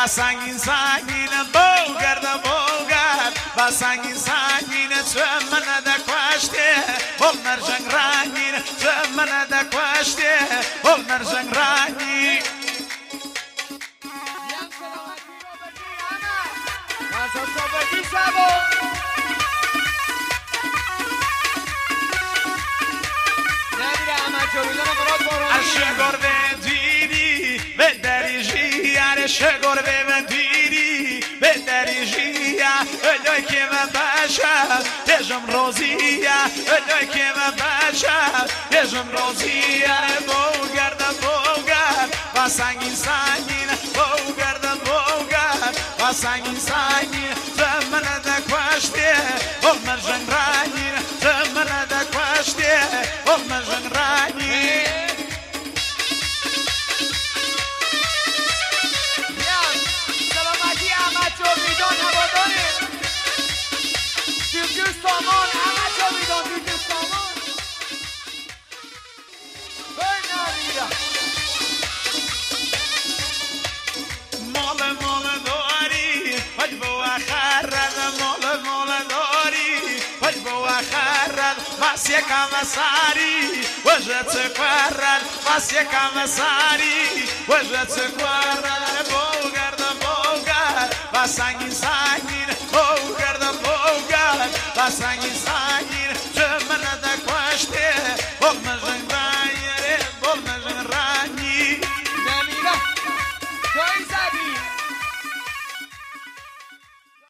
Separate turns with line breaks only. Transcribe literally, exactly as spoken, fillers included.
با سنگین سنگین بوگرد بوگرد با سنگین سنگین تو من دکوشته بول مرجنگ رنگین تو من دکوشته بول مرجنگ رنگین Arşegor ve diri ve deriji Arşegor ve diri ve deriji öyle ki ve başa Dejum roziya öyle ki ve başa Dejum roziya Boğar da boğar Basangin sangin Boğar da boğar Basangin sangin Zamana da kvaşte Olmaz jangrani Zamana da kvaşte Olmaz jangrani
سامان همه جا میدان دیگه سامان برنامید
مال مال داری پج با خرد مال مال داری پج با خرد بس یکم ساری وجهت خرد بس یکم ساری وجهت خرد بوگرد بوگرد بس سنگین سنگین بوگرد بوگرد بس سنگین